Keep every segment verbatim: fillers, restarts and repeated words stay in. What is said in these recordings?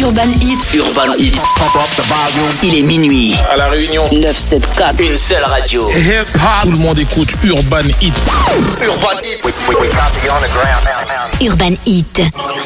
Urban Hit. Urban Hit. Il est minuit. À La Réunion. neuf cent soixante-quatre. Une seule radio. Tout le monde écoute Urban Hit. Urban Hit. Urban Hit.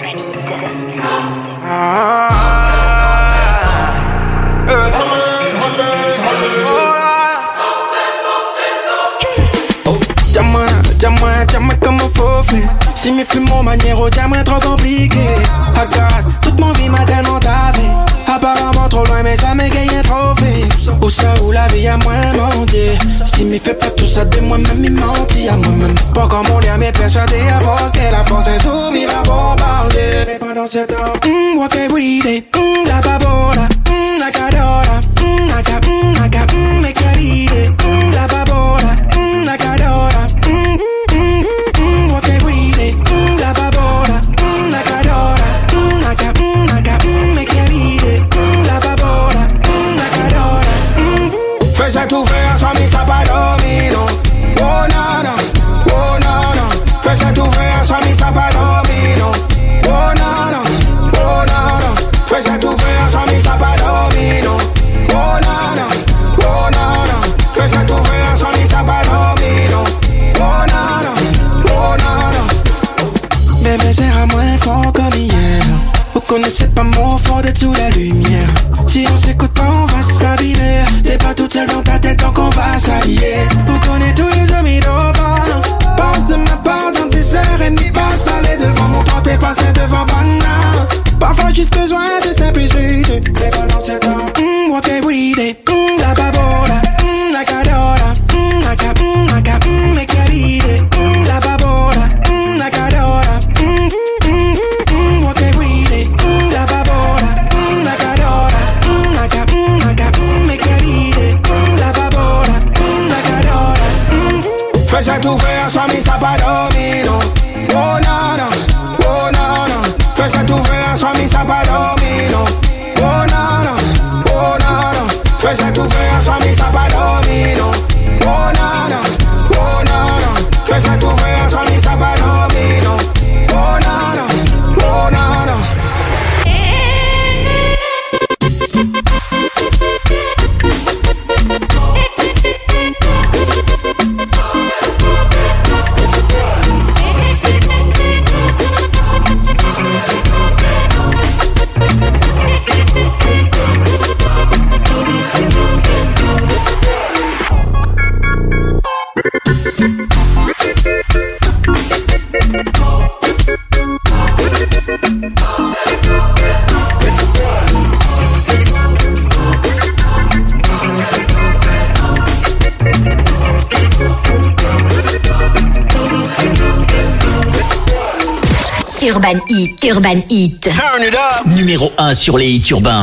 Dis-moi, dis-moi, dis-moi comment faut faire. Si mes flux mon manière, dis-moi trop compliqué. Regarde, toute mon vie m'a tellement tavé. Apparemment trop loin, mais ça m'a gagné un trophée. Où ça, où la vie a moins menti. Si m'y fait pas tout ça de moi-même, il mentit à moi-même. Pas comme on est, mais persuadé à force que la force insoumise va bombarder. Mais pendant ce temps, mm, walk every day, mm, la babola, mm, la cadora, mm, la ca, mm, la ca, mm, me queride, mm, la babola, mm, la cadora, mm, mm, mm, walk every day, mm, la babola, mm, la cadora, mm, la ca, mm, la ca, mm, me queride, mm, la babola, mm, la cadora, mm. Fais ça tout faire, soit mi ça pas domino. Oh nana, oh nana. Fais ça tout faire, soit mi ça pas domino. Oh nana, oh nana. Fais ça tout faire, soit mi ça pas domino. Oh nana, oh nana. Fais ça tout faire, soit mi ça pas domino. Oh nana, oh nana. Bébé serre à moins fort comme hier. Vous connaissez pas mon fort d'être sous la lumière. Si on s'écoute pas, on va s'abîmer. T'es pas toute seule dans ta tête, donc on va s'allier. Vous connaissez tous les amis d'Oban. Pense de ma part dans tes heures et m'y passe. Parler devant mon porte et passer devant Vanna. Parfois juste besoin de simplicité. Mais pendant ce temps, mm, walk every day, mm, la babola, mm, la cadora, mm, la ca, mm, la ca, mm, me queride, mm, la babola, mm, la cadora, mm, mm, mm, walk every day, mm, la babola, mm, la cadora, mm, la ca, mm, la ca, mm, me queride, mm, la babola, mm, la cadora, mm. Fais ça tout faire, soit mi ça pas domino. Oh nana, oh nana. Fais ça tout faire, soit mi ça pas domino. Oh nana, oh nana. Fais ça tout faire, soit mi ça pas domino. Oh nana, oh nana. Fais ça tout faire, soit mi ça pas domino. Oh nana, oh nana. Urban Hit, Urban Hit. Turn it up. Numéro un sur les hits urbains.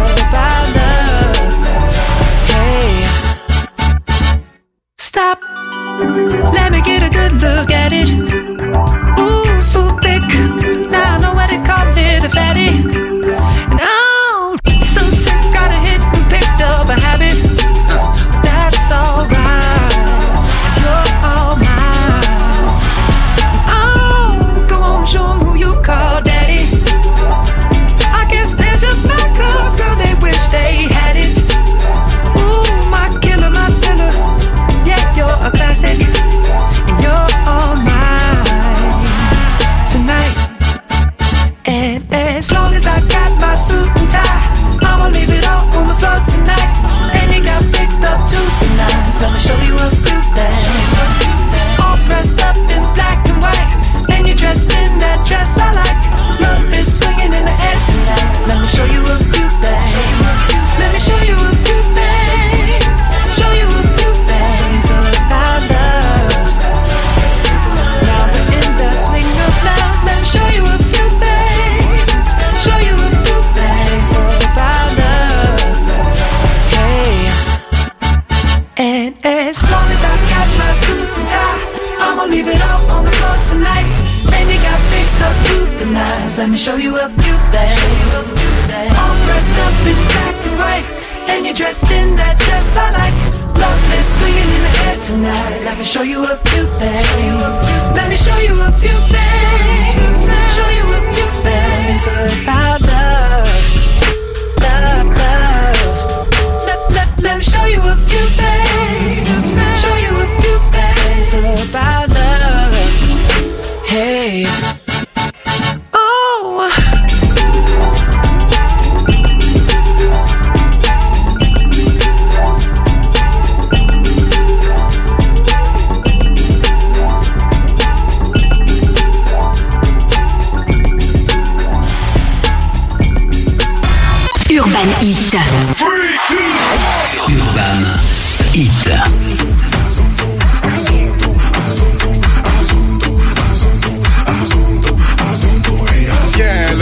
Stop. on the floor tonight. And you got fixed up to the nines. Let me show you a few things. All dressed up in black and white, and you're dressed in that dress I like. Love is swinging in the air tonight. Let me show you a few things. Let me show you a few things. Show you a few things about love, love, love. Let, let, let me show you a few things. Show you a few things about love. Hey. Oh. Urban Hit. Urban Hit. Ciel,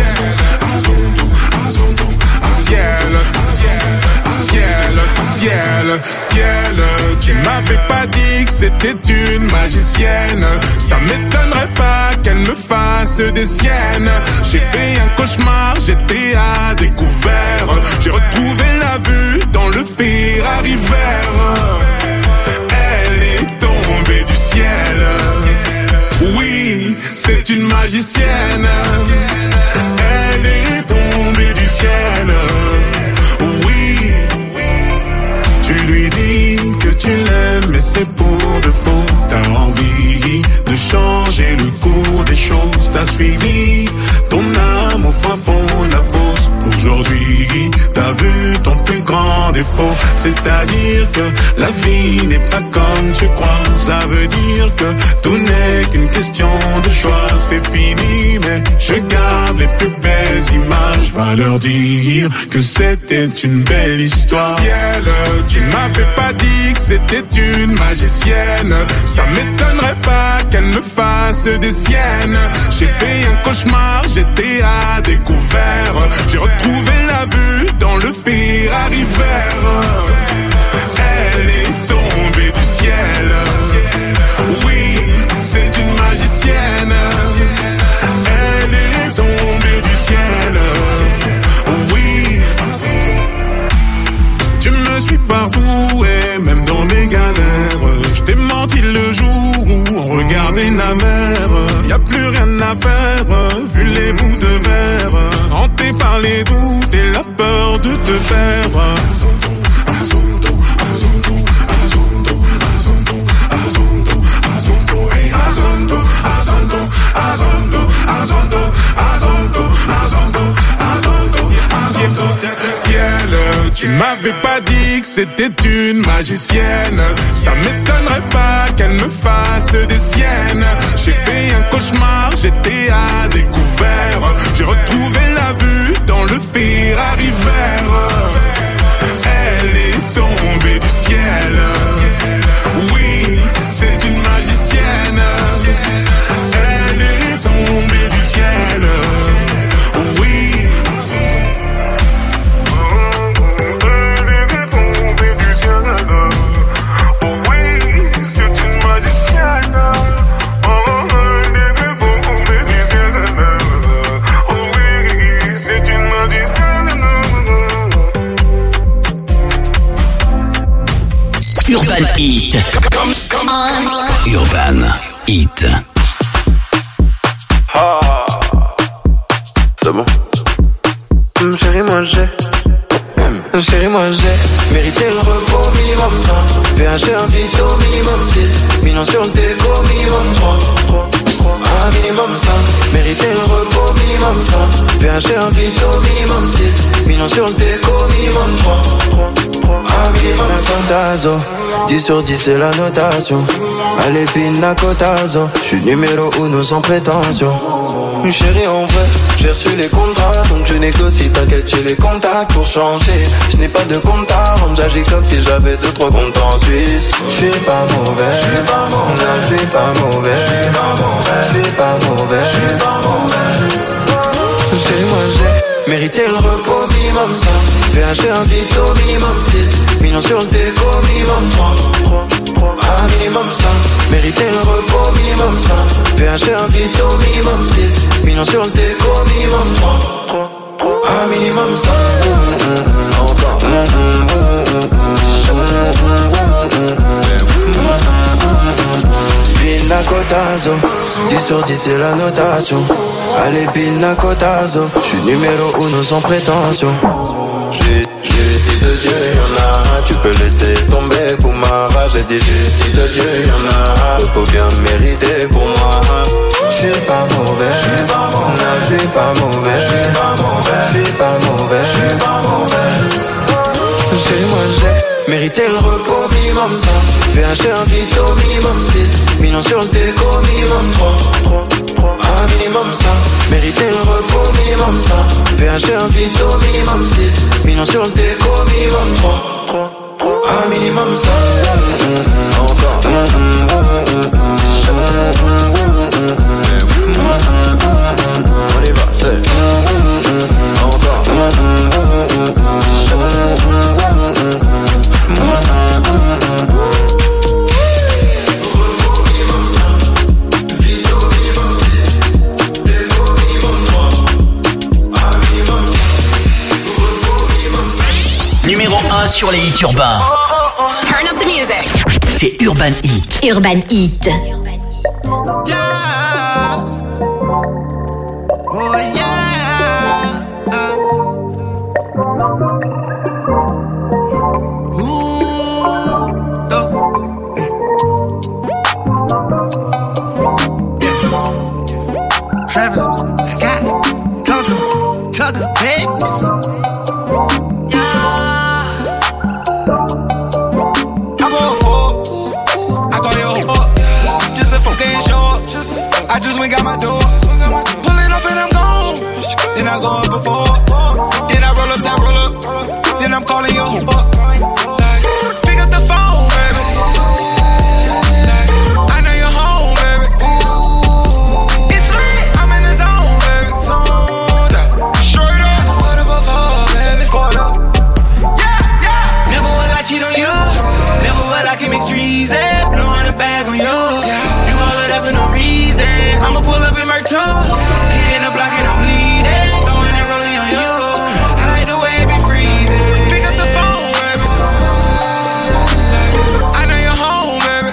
ciel, ciel, ciel. Tu m'avais pas dit que c'était une magicienne. Ça m'étonnerait pas qu'elle me fasse des siennes. J'ai fait un cauchemar, j'étais à découvert. J'ai retrouvé la vue dans le Ferrari vert. Elle est tombée du ciel. Oui, c'est une magicienne. Elle est tombée du ciel. Oui, tu lui dis que tu l'aimes, mais c'est pour de faux. T'as envie de changer le cours des choses. T'as suivi ton âme au fin fond de la fosse. Aujourd'hui, t'as vu ton plus grand défaut. C'est-à-dire que la vie n'est pas comme tu crois. Ça veut dire que tout n'est qu'une question de choix. C'est fini, mais je garde les plus belles images. Va leur dire que c'était une belle histoire. Ciel, tu m'avais pas dit que c'était une magicienne. Ça m'étonnerait pas qu'elle me fasse des siennes. J'ai fait un cauchemar, j'étais à découvert. J'ai retrouvé la vue dans le Ferrari vert. Elle est tombée du ciel. Oui, c'est une magicienne. Elle est tombée du ciel. Oui, tu me suis partout et même dans mes galères. Je t'ai menti le jour où on regardait la mer. Y'a plus rien à faire, vu les bouts de verre. Hanté par les doutes et la peur de te perdre. Ciel, tu m'avais pas dit que c'était une magicienne. Ça m'étonnerait pas qu'elle me fasse des siennes. J'ai fait un cauchemar, j'étais à découvert. J'ai retrouvé la vue dans le Ferrari vert. Elle est tombée du ciel. Oui, c'est une magicienne. Elle est tombée du ciel. Oui. Urban Hit. Urban Hit. Ah, c'est bon. Mmh, chérie, moi j'ai. Mmh, chérie, moi j'ai mérité le repos minimum cinq. V H G invité au minimum six. Millions sur le déco minimum trois. Un minimum cinq. Mérité le repos minimum cinq. V H G invité au minimum six. Millions sur le déco minimum trois. Un minimum cinq. Tazo, dix sur dix c'est la notation. Allez pina cotazo. J'suis numéro uno sans prétention. Chérie en vrai, j'ai reçu les contrats. Donc je négocie, t'inquiète j'ai les contacts pour changer. Je n'ai pas de compte à rendre, j'agis comme si j'avais deux trois comptes en Suisse. J'suis pas mauvais, j'suis pas mauvais, j'suis pas mauvais, j'suis pas mauvais, j'suis pas mauvais, j'suis pas mauvais. Chérie moi j'ai mériter le repos, minimum cinq. V H G invite au minimum six. Millions sur le déco, minimum trois. Ah, minimum cinq, mériter le repos, minimum cinq. V H G invite au minimum six. Millions sur le déco, minimum trois. Ah, minimum cinq. Encore. Pina Cotazo, dix sur dix c'est la notation. Allez Pina Cotazo, j'suis numéro uno sans prétention. Justice de Dieu, y'en a. Tu peux laisser tomber pour ma rage. J'ai dit justice de Dieu, y'en a. Repos bien mérité pour moi. J'suis pas mauvais, j'suis pas mauvais, j'suis pas mauvais, j'suis pas mauvais, j'suis pas mauvais, j'suis pas mauvais. J'ai moi j'ai mérité le repos, minimum cinq. V H G invite au minimum six. Millions sur le déco, minimum trois. Ah, minimum cinq, mérité le repos, minimum cinq. V H G invite au minimum six. Millions sur le déco, minimum trois. Ah, minimum cinq. Encore. On y va, c'est encore. Numéro un sur les hits urbains. Turn up the music. C'est Urban Hit. Urban Hit. Yeah. Oh yeah. Ooh. Oh. Yeah. Travis Scott. Tugger. Tugger. Baby. I just went got my door. Pull it off and I'm gone. Then I go up before. Then I roll up, that roll up. Then I'm calling your up. Like, pick up the phone, baby. Like, I know you're home, baby. It's lit, I'm in the zone, baby. Straight up, just put up a phone, baby. Yeah, yeah. Never will I cheat on you. Never will I commit treason. Blowing a bag on you. You all of that for no reason. I'ma pull up in my toe, hitting the block and I'm bleeding, throwing it rolling on you. I like the way it be freezing. Pick up the phone, baby. Like, I know you're home, baby.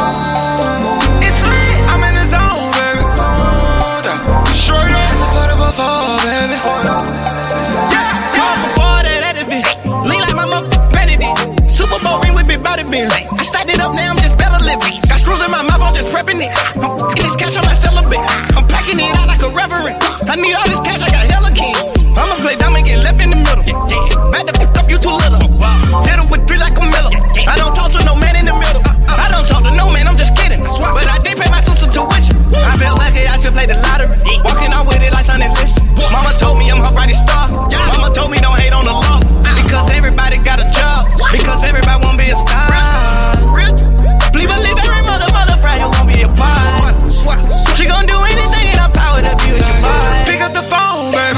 It's lit, I'm in the zone, baby. Straight up, I just put up a phone, baby. Yeah, yeah. Before that, let it be. Lean like my mom, vanity. Super Bowl ring with big body bins. I stacked it up, now I'm just better living. Got screws in my mouth, I'm just prepping it. I'm f***ing this cash, I'm not celibate. I'm packing it out like a reverend. I need all this cash, I got hella king. I'ma play dumb and get left in the middle. Back the f*** up, you too little. Hit him with three like a Miller. I don't talk to no man in the middle. I don't talk to no man, I'm just kidding. But I did pay my sister tuition. I felt lucky I should play the lottery. Walking out with it like Sunday listen. Mama told me I'm her brightest star. Mama told me don't hate on the law. Because everybody got a job. Because everybody won't be a star. Please believe every mother, mother, friend, you gon' be a part. She gon' do anything in her power to be with your vibe. Pick up the phone, baby.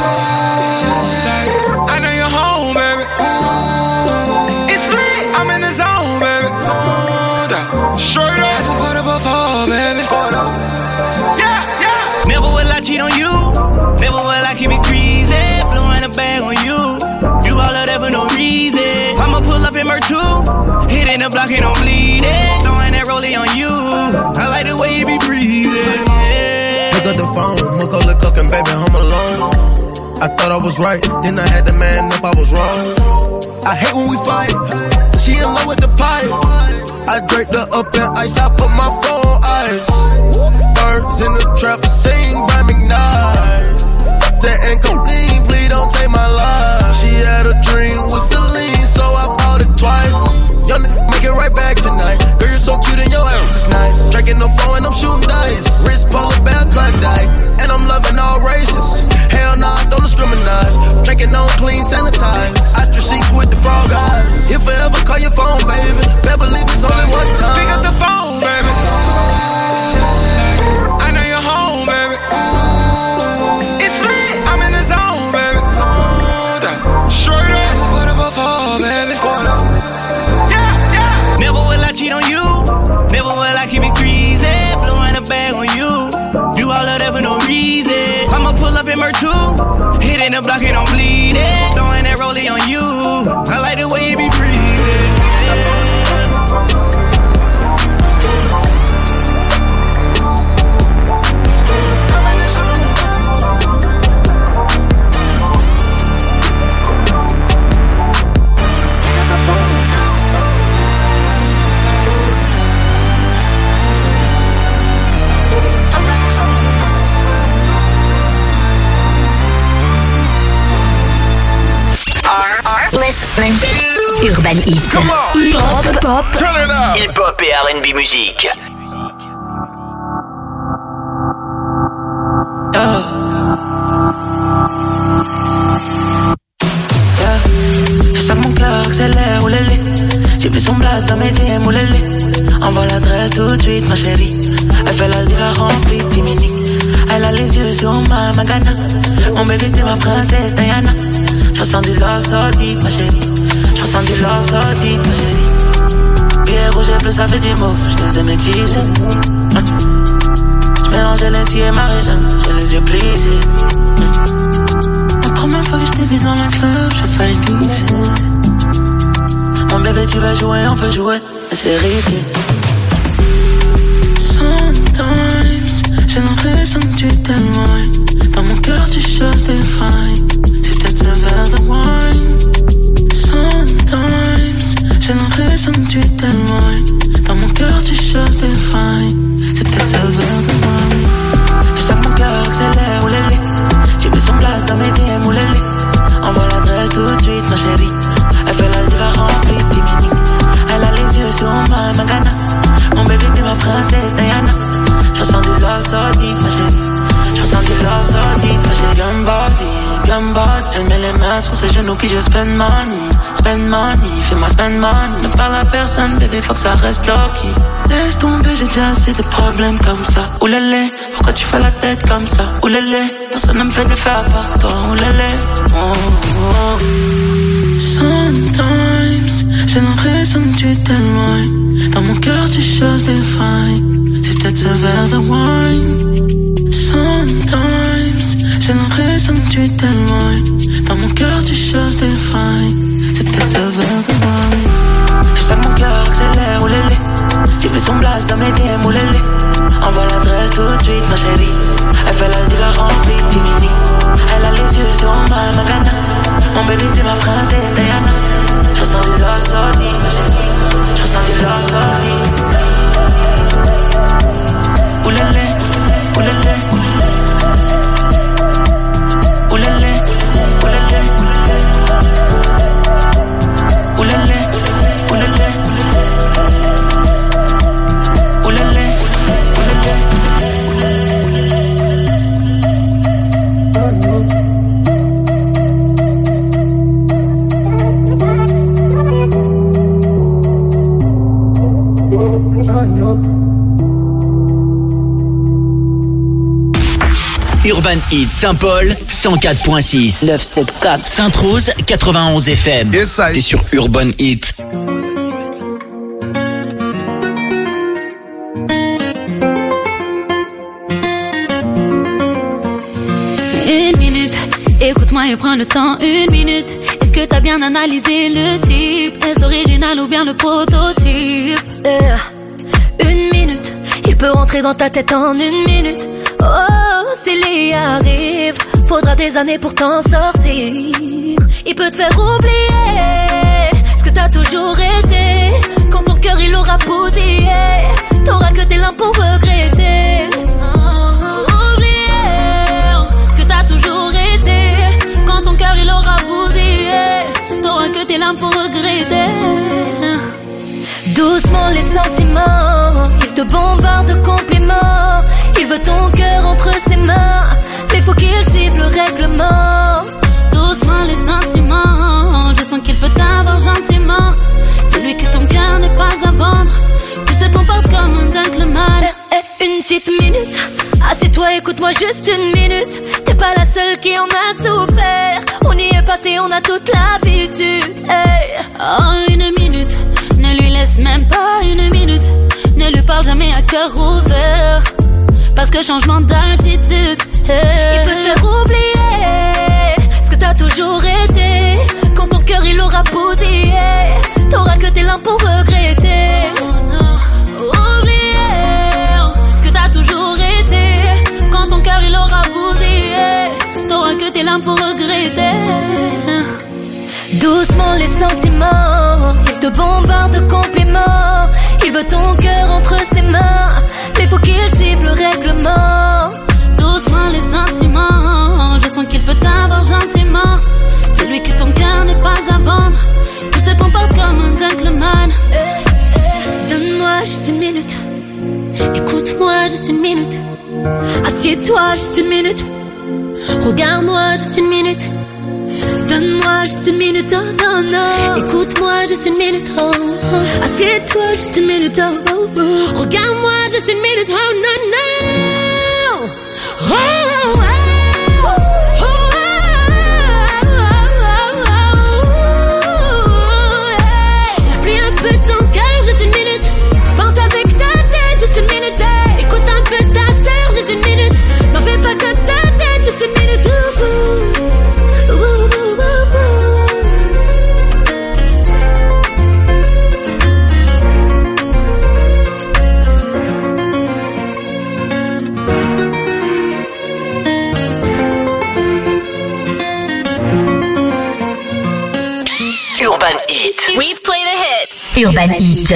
Like, I know you're home, baby. It's lit, I'm in the zone, baby. Straight up, I just put up a phone, baby. Yeah, yeah. Never will I cheat on you. Never will I keep it greasy. Blowing a bag on you. You all of that for no reason. I'ma pull up in Mer two. Hitting the block and I'm bleeding. Throwing that rollie on you. I like the way you be freezing. Yeah. Pick up the phone, Macaulay Culkin, baby, I'm alone. I thought I was right, then I had to man up, I was wrong. I hate when we fight. She in love with the pipe. I draped her up in ice, I put my phone on ice. Birds in the trap, sing, Brian McKnight. That ain't clean, please don't take my life. She had a dream with Celine, so I bought it twice. Young nigga, make it right back tonight. Girl, you're so cute and your ass is nice. Drinking no phone and I'm shooting dice. Wrist polar bear Klondike, and I'm loving all races. Hell nah, don't discriminate. Drinking on clean, sanitized. After sheets with the frog eyes. If I ever call your phone, baby, better believe it's only one time. Pick up the phone, baby. pimpin' Mer too. Hitting the block and I'm bleeding. Throwing that rollie on you. I like the way you be free. Listening to Urban Heat. Come on. Hip-hop, pop. Turn it up. Hip-hop et R and B musique. Yeah. Yeah. Je sens que mon cœur accélère, oulélé. J'ai pris son blast dans mes D M, oulélé. Envoie l'adresse tout de suite, ma chérie. Elle fait la diva remplie de timinique. Elle a les yeux sur ma magana. Mon bébé t'es ma princesse Diana. J'ressens du love so deep, ma chérie. J'ressens du love so deep, ma chérie. Billet rouge et bleu, ça fait du mauve. J'les ai métissés. Hein? J'mélange l'inci et ma région. J'ai les yeux plissés. Hein? La première fois que j't'ai vu dans la club, j'ai failli glisser. Mon bébé, tu vas jouer, on peut jouer, mais c'est risqué. Sometimes, j'ai l'impression que tu t'éloignes. Dans mon cœur, tu cherches des failles. C'est un verre de wine. Sometimes, j'ai l'impression que tu t'éloignes. Dans mon cœur, tu cherches des failles. C'est peut-être ce verre de wine. Je sens que mon cœur accélère, oulélé. J'ai mis son blast dans mes D M, oulélé. Envoie l'adresse tout de suite, ma chérie. Elle fait la diva remplie de timinique. Elle a les yeux sur ma magana. Mon bébé, t'es ma princesse Diana. J'ressens du love so deep, ma chérie. J'ressens du love so deep, ma chérie. Gun body, gun body. Elle met les mains sur ses genoux puis je spend money. Spend money, fais-moi spend money. Ne parle à personne, bébé, faut que ça reste low-key. Laisse tomber, j'ai déjà assez de problèmes comme ça. Oulélé, pourquoi tu fais la tête comme ça? Oulélé, personne ne me fait de faire à part toi. Oulélé, oh, oh. Sometimes, j'ai l'impression que tu t'éloignes. Dans mon cœur, tu cherches des failles. C'est peut-être ce verre de wine. Sometimes, j'ai l'impression que tu t'éloignes. Dans mon cœur, tu cherches des failles. C'est peut-être ce verre de wine. Je sens que mon cœur accélère, oulélé. J'ai pris son blast dans mes D M, oulélé. Envoie l'adresse tout de suite, ma chérie. Elle fait la diva remplie de timinique. Elle a les yeux sur ma magana. Mon bébé, t'es ma princesse Diana. J'ressens du love so deep, ma chérie. J'ressens du love so deep. Oulélé, oulélé. Oulélé, oulélé. Oulélé, oulélé. Oulélé, oulélé. Urban Heat Saint-Paul, cent quatre point six. neuf cent soixante-quatre. Sainte-Rose, quatre-vingt-onze F M. Yes, I. T'es sur Urban Heat. Une minute, écoute-moi et prends le temps, une minute. Est-ce que t'as bien analysé le type? Est-ce original ou bien le prototype? Yeah. Une minute, il peut rentrer dans ta tête en une minute. Oh, s'il y arrive, faudra des années pour t'en sortir. Il peut te faire oublier ce que t'as toujours été. Quand ton cœur il aura bousillé, t'auras que tes larmes pour regretter. Oublier ce que t'as toujours été. Quand ton cœur il aura bousillé, t'auras que tes larmes pour regretter. Doucement les sentiments, il te bombarde de compliments. Il veut ton cœur entre ses mains, mais faut qu'il suive le règlement. Doucement les sentiments, je sens qu'il peut t'avoir gentiment. Dis-lui que ton cœur n'est pas à vendre, qu'il se comporte comme un gentleman. Eh, eh, une petite minute, assieds-toi, écoute-moi juste une minute. T'es pas la seule qui en a souffert. On y est passé, on a toute l'habitude. Hey. Oh, une minute, ne lui laisse même pas une minute. Ne lui parle jamais à cœur ouvert, parce que changement d'attitude, hey. Il peut te faire oublier toujours été. Quand ton cœur il aura bousillé, t'auras que tes larmes pour regretter. Oublier ce que t'as toujours été. Quand ton cœur il aura bousillé, t'auras que tes larmes pour regretter. Doucement les sentiments, il te bombarde de compliments. Il veut ton cœur entre ses mains, mais faut qu'il suive le règlement. Doucement les sentiments, je sens qu'il peut t'avoir gentiment. Dis-lui que ton cœur n'est pas à vendre, qu'il se comporte comme un gentleman. Donne-moi juste une minute, écoute-moi juste une minute. Assieds-toi juste une minute, regarde-moi juste une minute. Donne-moi juste une minute, oh non, non. Écoute-moi juste une minute, oh, oh. Assieds-toi juste une minute, oh, oh, oh. Regarde-moi juste une minute, oh non, non. Oh, oh, oh. We play the hits. Urban Hit.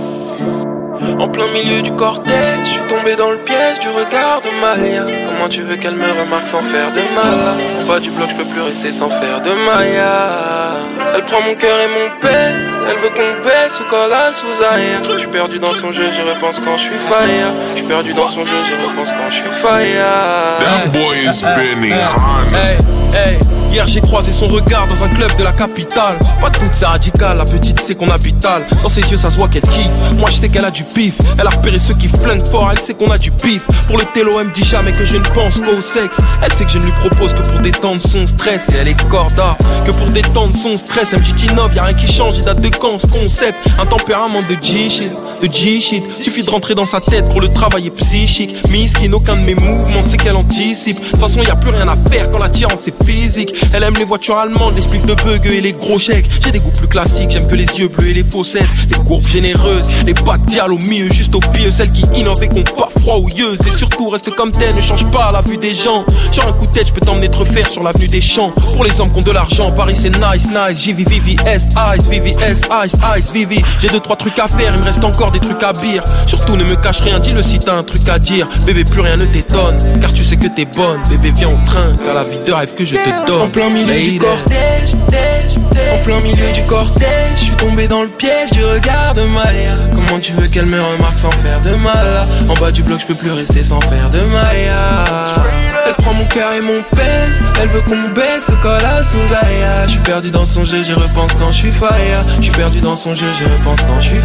En plein milieu du cortège, je suis tombé dans le piège du regard de Maya. Comment tu veux qu'elle me remarque sans faire de mal? En bas du bloc, je peux plus rester sans faire de Maya. Elle prend mon cœur et mon pèse, elle veut qu'on baisse ou qu'on l'aille sous air. Je suis perdu dans son jeu, j'y repense quand je suis fire. Je suis perdu dans son jeu, j'y repense quand je suis fire. That boy is Benny Hanna. Hey, hey. Hier j'ai croisé son regard dans un club de la capitale. Pas toute c'est radical, la petite sait qu'on habite. Dans ses yeux ça se voit qu'elle kiffe. Moi je sais qu'elle a du pif. Elle a repéré ceux qui flinguent fort, elle sait qu'on a du pif. Pour le télo elle me dit jamais que je ne pense qu'au sexe. Elle sait que je ne lui propose que pour détendre son stress. Et elle est corda, que pour détendre son stress. Elle me dit innove, y'a rien qui change, il date de quand ce concept. Un tempérament de G-shit, de G-shit. Suffit de rentrer dans sa tête pour le travail est psychique. Miskin, aucun de mes mouvements, c'est qu'elle anticipe. De toute façon y'a plus rien à faire quand l'attirance est physique. Elle aime les voitures allemandes, les spliffs de bug et les gros chèques. J'ai des goûts plus classiques, j'aime que les yeux bleus et les faussettes. Les courbes généreuses, les pattes dial au milieu, juste au pied. Celles qui innovent et qu'on pas froid ou yeux. Et surtout reste comme tel, ne change pas à la vue des gens. Sur un coup de tête, je peux t'emmener te refaire sur l'avenue des champs. Pour les hommes qui ont de l'argent, Paris c'est nice, nice. J V V V S, Ice, V V S, Ice, Ice, V V. J'ai deux trois trucs à faire, il me reste encore des trucs à bire. Surtout ne me cache rien, dis-le si t'as un truc à dire. Bébé plus rien ne t'étonne, car tu sais que t'es bonne. Bébé viens au train, car la vie de rêve que je te donne. En plein milieu du cortège, en plein milieu du cortège, je suis tombé dans le piège du regard de Maya. Comment tu veux qu'elle me remarque sans faire de mal? En bas du bloc je peux plus rester sans faire de Maya. Elle prend mon cœur et mon pèse, elle veut qu'on baisse au collage sous aïe. Je suis perdu dans son jeu, j'y repense quand je suis fire. Je suis perdu dans son jeu, j'y repense quand je suis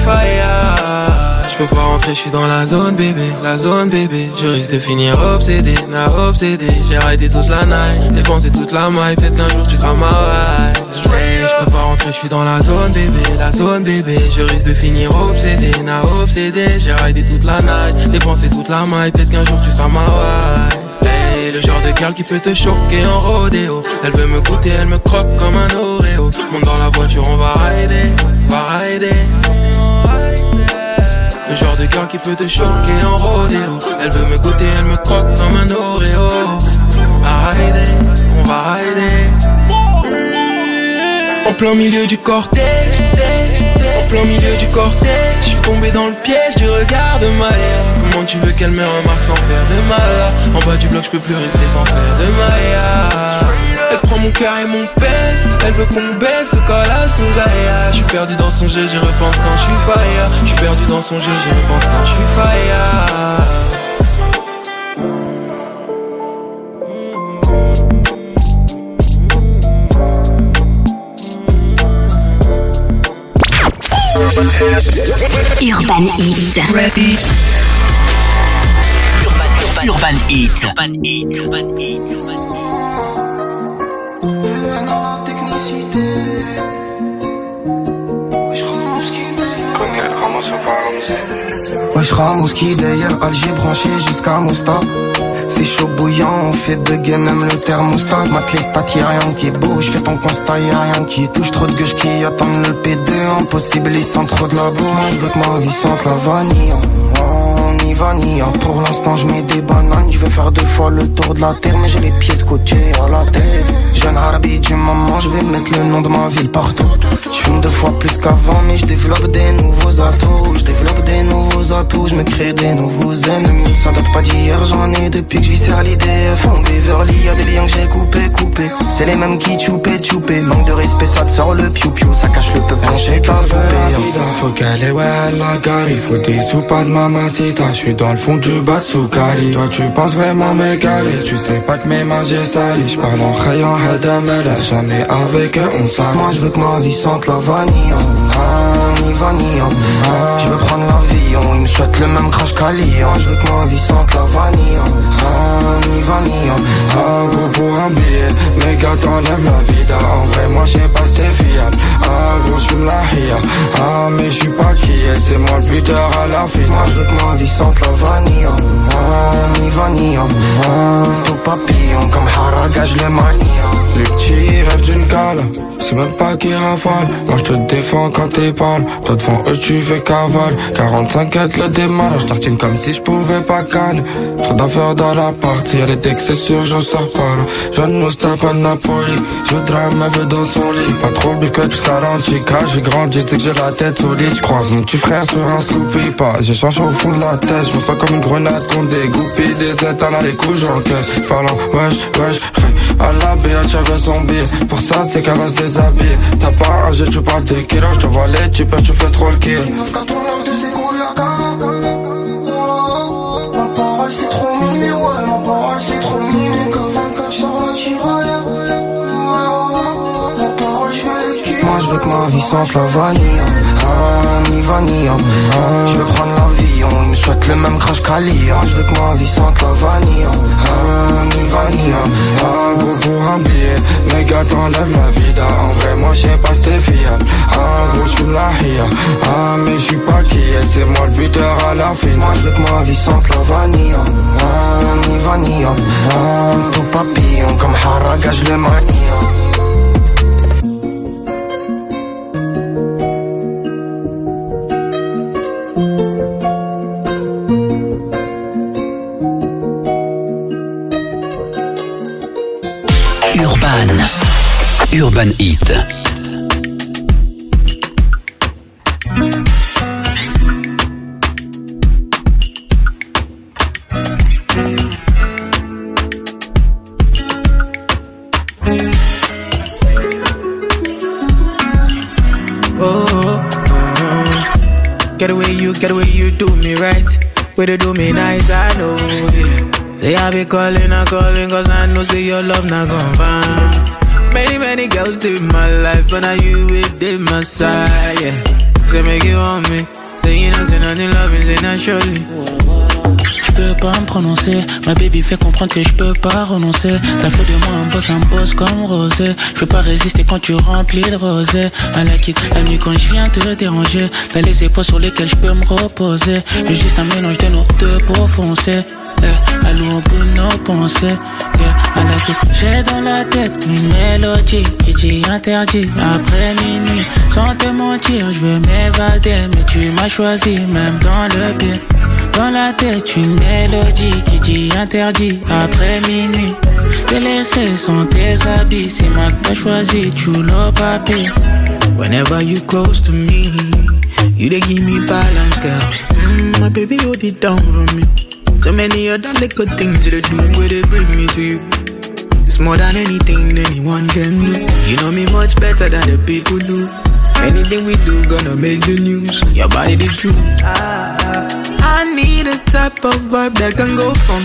fire. Je peux pas rentrer, je suis dans la zone bébé, la zone bébé. Je risque de finir obsédé, na obsédé. J'ai arrêté toute la night, dépensé toute la maille. Peut-être qu'un jour tu seras ma wife. Je peux pas rentrer, je suis dans la zone bébé, la zone bébé. Je risque de finir obsédé, na obsédé. J'ai arrêté toute la night, dépensé toute la maille. Peut-être qu'un jour tu seras ma wife. Hey, le genre de girl qui peut te choquer en rodéo. Elle veut me goûter, elle me croque comme un Oreo. Monte dans la voiture, on va rider, on va rider. Le genre de girl qui peut te choquer en rodéo. Elle veut me goûter, elle me croque comme un Oreo. On va rider, on va rider. En plein milieu du cortège, en plein milieu du cortège, je suis tombé dans le piège du regard de Maya. Comment tu veux qu'elle me remarque sans faire de mal? En bas du bloc je peux plus rester sans faire de Maya. Elle prend mon cœur et mon pèse, elle veut qu'on baisse au collage sous aïe. Je suis perdu dans son jeu, j'y repense quand je suis fire. Je suis perdu dans son jeu, j'y repense quand je suis fire. Urban Hit. Ready. Urban, Urban Hit. Urban Hit. Urban Hit. Dans technicité. Wesh Ramos qui Wesh Ramos qui y'a le Alger branché jusqu'à Mousta. c'est chaud bouillant, on fait bugger même le thermostat. Mate les stats, y'a rien qui bouge, fais ton constat, y'a rien qui touche. Trop de gueuches qui attendent le P deux, impossible ils sentent trop de la boue. Moi je veux que ma vie sente la vanille, on y va ni. Pour l'instant je mets des bananes, je vais faire deux fois le tour de la terre, mais j'ai les pieds scotchés à la tête. Jeune arabe du moment, je vais mettre le nom de ma ville partout. Je fume deux fois plus qu'avant, mais je développe des nouveaux atouts. Je développe des nouveaux atouts, je me crée des nouveaux ennemis. Ça date pas d'hier, j'en ai depuis que je vis sur l'I D F. On Beverly, y'a des liens que j'ai coupé, coupé. C'est les mêmes qui tchoupé, tchoupé. Manque de respect, ça te sort le piou-piou. Ça cache le peu penché, t'as vida, faut qu'elle est, ouais, elle la gare. Il faut des sous, pas de mamacita. J'suis dans le fond du bas de Soukari. Toi tu penses vraiment m'égarer, tu sais pas que mes mains j'ai sali. J'parle en rayon, hadam, elle jamais avec eux, on s'en. Moi je veux que ma vie sente la vanille, ah, ni vanille, ah. Je veux prendre l'avion, il me souhaite le même crash qu'Ali. Je veux que ma vie sente la vanille, ah, ni vanille, ah. Gros pour un billet, mes gars t'enlèvent la vida. En vrai moi j'sais pas si t'es fiable, ah gros j'fume la hia. Ah mais j'suis pas qui est, c'est moi le buteur à la finale. Moi je veux que ma vie sente la vanille, ah, ni vanille, ah. Tout papillon comme Haragage le mania. Les petits rêvent d'une cale, c'est même pas qui rafale. Moi je te défends quand t'es pâle, toi devant eux tu fais cavale. Quarante-cinq être le démarrage, tartine comme si je pouvais pas canne. Trop d'affaires dans la partie, elle est dès que c'est sûr j'en sors pas là. Jeune moustache pas de Napoli, je drame ma vue dans son lit. Pas trop le bifque plus quarante chicas, j'ai grandi, tu sais que j'ai la tête solide. J'croise mon petit frère sur un scoopy, pas j'ai changé au fond de la tête. J'me fais comme une grenade qu'on dégoupille, des états dans les couches j'encaisse. J'parle en wesh, wesh, à la B H j'avais son billet. Pour ça c'est qu'elle va se déshabiller. T'as pas un jet, tu parles de kilo, j'te vois les types, tu fais trop le kill. Une meuf quand on lave de ses couleurs comme ma parole c'est trop miné, ouais, ma parole c'est trop miné. Comme vingt-quatre sur la tiraille, ma parole j'fais les kills. Moi j'veux que ma vie sente la vanille, ah, ni vanille, ah. J'veux prendre l'avion, il me souhaite le même crash qu'Ali. J'veux que ma vie sente la vanille, ah, ni vanille, ah. Gros pour un billet, mes gars t'enlèvent la vida. En vrai moi j'sais pas si t'es fiable, ah gros j'fume la hia. Ah mais j'suis pas qui est, c'est moi le buteur à la finale. Moi j'veux que ma vie sente la vanille, ah, ni vanille, ah. Tout papillon comme Haragage le mania. Urban. Urban Hit. Get away you, get away you do me right. Way to do me nice, I know, yeah. Say I be calling, I calling, cause I know say your love not gon' find. Many, many girls live my life, but now you with them my side, yeah. Say make you want me, say you know, say nothing loving, say not surely. J'peux pas me prononcer, ma baby fait comprendre que j'peux pas renoncer. T'as fait de moi un boss, un boss comme Rosé. J'peux pas résister quand tu remplis le rosé. À la quitte, la nuit quand j'viens te déranger. T'as les épaules sur lesquelles j'peux me reposer. J'ai juste un mélange de nos deux pour foncer. Eh, à l'eau au bout de nos pensées. Eh, à la quitte, j'ai dans la tête une mélodie qui dit interdit après minuit. Sans te mentir, j'veux m'évader, mais tu m'as choisi même dans le pire. Dans la tête une mélodie qui dit interdit après minuit. T'es laissé sans tes habits, c'est moi que t'as choisi, tu l'as papier. Whenever you close to me, you dey give me balance, girl. Mm, my baby, hold it down for me. So many other little things you do where they bring me to you. It's more than anything anyone can do. You know me much better than the people do. Anything we do gonna make the news. Your body the truth. I need a type of vibe that can go for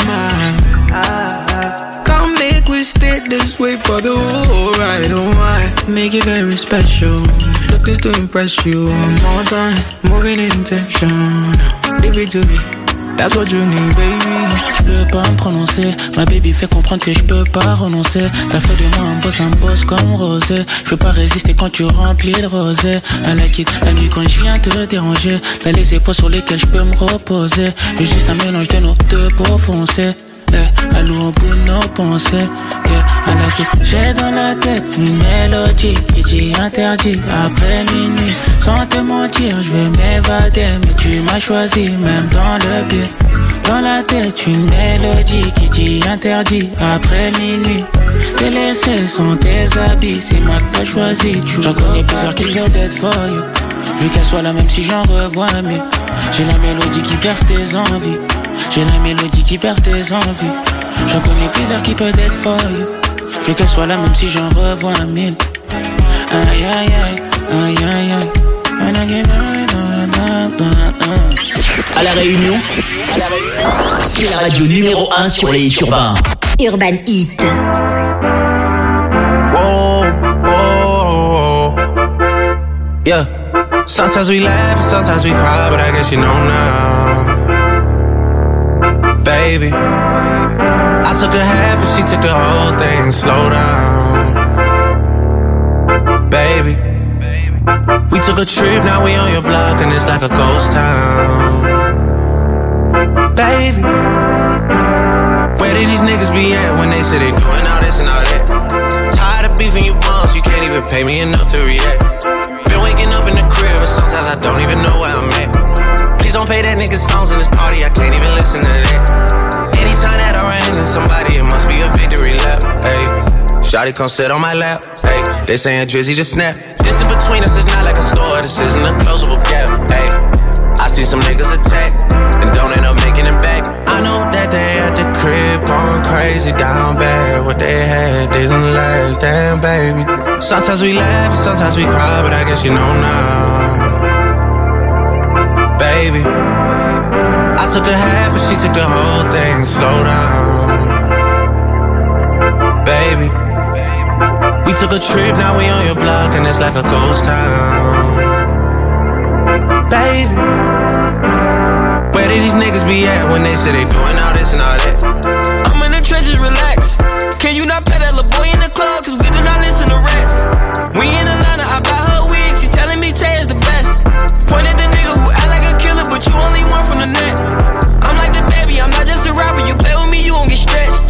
mine. Come make we stay this way for the whole ride. Oh, I make it very special. Nothing's to impress you one more time. Moving intention. Leave it to me. That's what you need, baby. J'peux pas me prononcer, ma baby fait comprendre que j'peux pas renoncer. T'as fait de moi un boss, un boss comme Rosé. J'peux pas résister quand tu remplis le rosé. À la quitte, la nuit quand j'viens te déranger. T'as les épaules sur lesquelles j'peux me reposer. J'ai juste un mélange de nos deux pour foncer. eh, allons au bout de nos pensées. Yeah, I like it. J'ai dans la tête une mélodie qui dit interdit après minuit. Sans te mentir, je vais m'évader, mais tu m'as choisi même dans le pire. Dans la tête une mélodie qui dit interdit après minuit. T'es laissé sans tes habits, c'est moi que t'as choisi. J'en connais plusieurs qui veulent être for you. Je veux qu'elle soit la même si j'en revois mille. J'ai la mélodie qui perce tes envies. J'ai la mélodie qui perce tes envies. J'en connais plusieurs qui peuvent être for you. Je veux qu'elle soit la même si j'en revois mille. Aïe aïe aïe, aïe aïe aïe. À la Réunion, c'est la radio numéro un sur les hits urbains. Urban Hit. Whoa, whoa, yeah. Sometimes we laugh and sometimes we cry, but I guess you know now. Baby, I took a half and she took the whole thing. Slow down, baby. We took a trip, now we on your block and it's like a ghost town. Baby, where did these niggas be at when they say they doing all this and all that? Tired of beefing you bums, you can't even pay me enough to react. Been waking up in the crib and sometimes I don't even know where I'm at. Please don't play that nigga songs in this party, I can't even listen to that. Anytime that I run into somebody, it must be a victory lap. Hey, shawty come sit on my lap. Hey, they saying Drizzy just snap. This in between us is not like a store, this isn't a closable gap. Hey, I see some niggas attack and don't end up making it back. I know that they at the crib going crazy down bad. What they had didn't last, damn baby. Sometimes we laugh and sometimes we cry, but I guess you know now. Baby, I took a half and she took the whole thing. Slow down, baby. We took a trip, now we on your block and it's like a ghost town. Baby, where did these niggas be at when they say they doing all this and all that? I'm in the trenches, relax. Can you not pet that little boy in the club? Cause we do not listen to rats. We in Atlanta, I buy her wig, she telling me Tay is the best. Point at the nigga who act like a killer, but you only one from the net. I'm like the baby, I'm not just a rapper. You play with me, you gon' get stretched.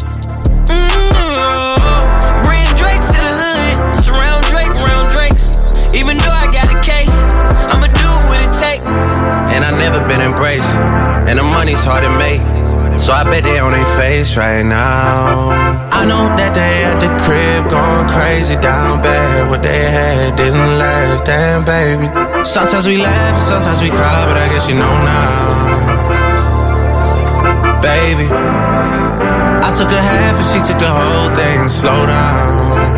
Mm-hmm. Bring Drake to the hood, surround Drake, round Drakes. Even though I got a case, I'ma do what it take. And I never been embraced, and the money's hard to make, so I bet they on their face right now. I know that they at the crib going crazy down bad. What they had didn't last, damn baby. Sometimes we laugh and sometimes we cry, but I guess you know now. Baby, I took a half and she took the whole thing. Slow down,